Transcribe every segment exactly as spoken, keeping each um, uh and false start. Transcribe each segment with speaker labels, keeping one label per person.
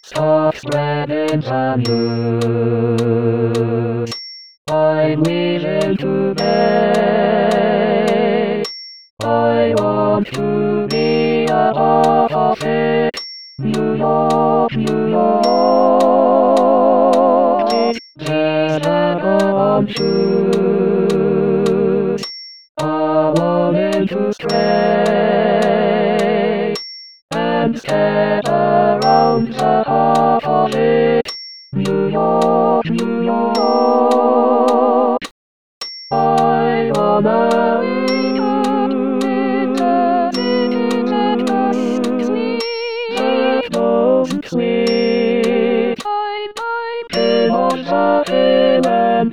Speaker 1: Stop spreading the news. I'm leaving today. I want to be a part of it. New York, New York. There's a untrue. I wanted to stray and step around the heart of it. New York, New York. I wanna sweet. Came on the hill and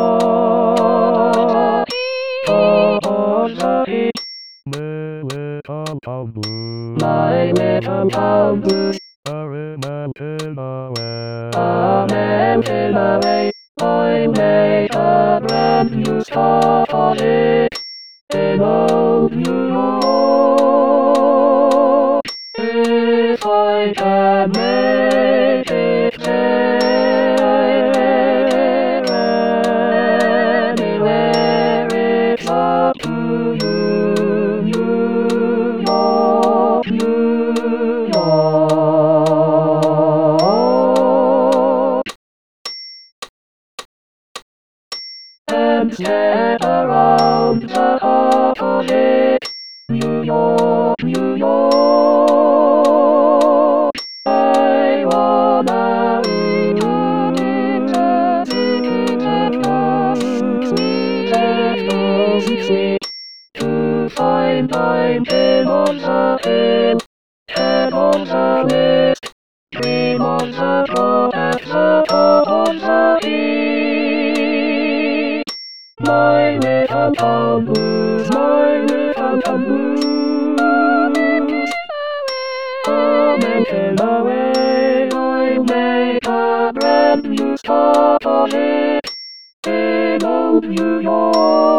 Speaker 1: far. On the heat.
Speaker 2: My little town blues,
Speaker 1: My little town blues.
Speaker 2: are a mountain away.
Speaker 1: A mountain away. I made a brand new start on it. In old New York. If I can make it there, anywhere, it's up to you. New York, New York. And step around the heart of it. New York, New York. I wanna sweet to find I'm ten on the hill, ten on the list, dream on the top at the top of the heap. My little town blues, my little town blues. A mountain away, I make a brand new start on it. In old New York.